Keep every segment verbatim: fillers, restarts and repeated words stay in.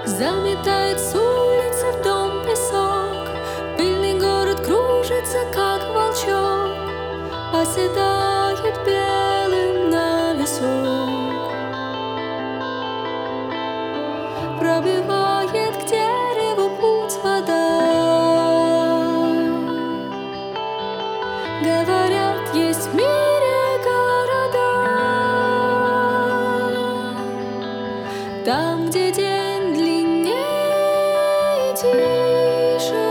Заметает с улицы в дом песок, пыльный город кружится, как волчок, оседает белым на висок. Пробивает к дереву путь вода. Говорят, есть в мире города, там, где день длиннее и тише,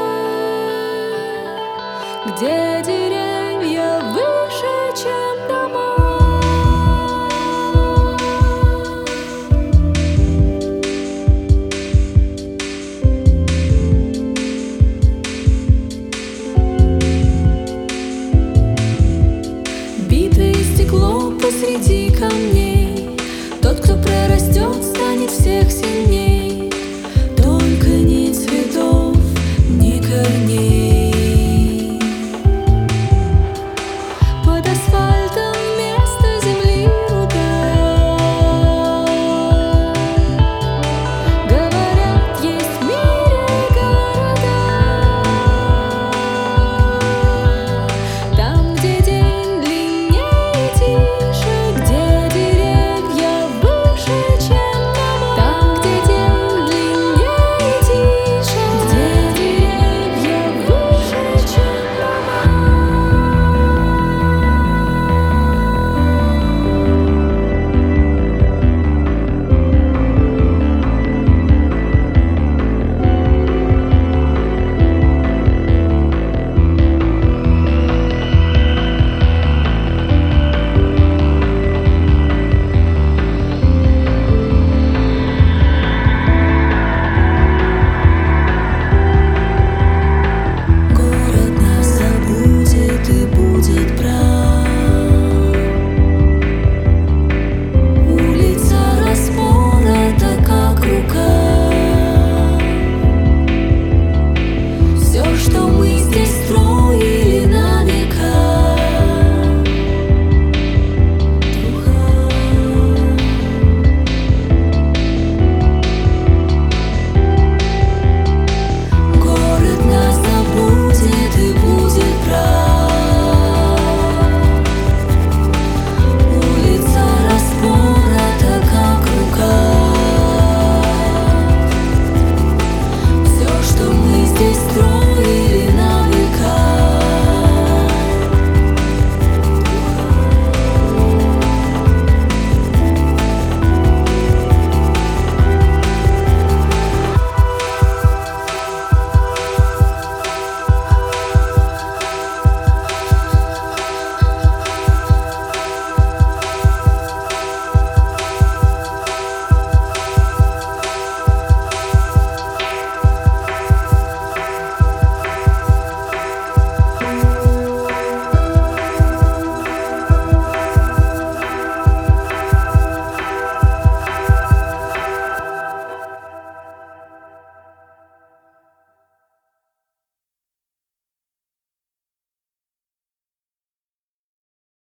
где деревья выше, чем дома. Битое стекло посреди камней, тот, кто прорастет, станет всех сильней.